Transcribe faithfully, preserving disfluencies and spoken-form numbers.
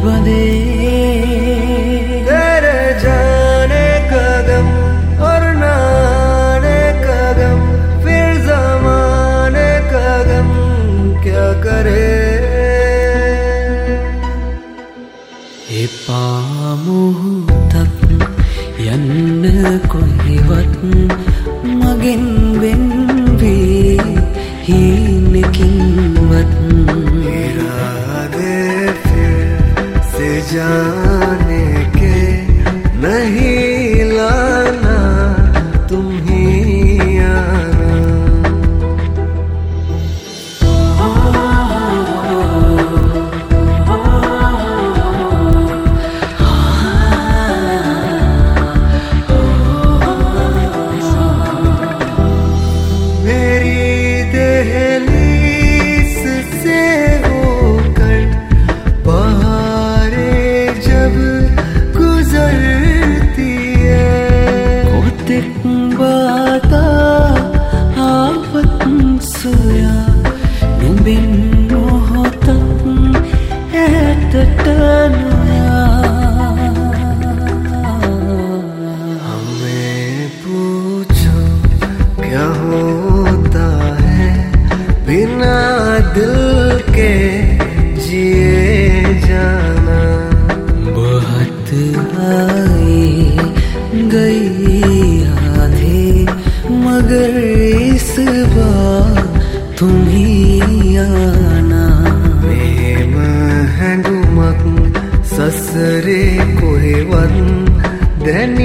बंधे तेरे जाने का गम और नाने का गम, फिर ज़माने का गम क्या करे. ඒ පාමුහුතක් යන්න කොහෙවත් මගෙන් වෙන් වී හීනකින්වත්. इरादे फिर से जाने के नहीं लाना, तुम ही आना. हमें पूछो क्या होता है बिना दिल के जिए जाना. बहुत आई गई आधी मगर इस बार तुम ही आना. प्रेम है गुमक ससरे कोई वन दैनी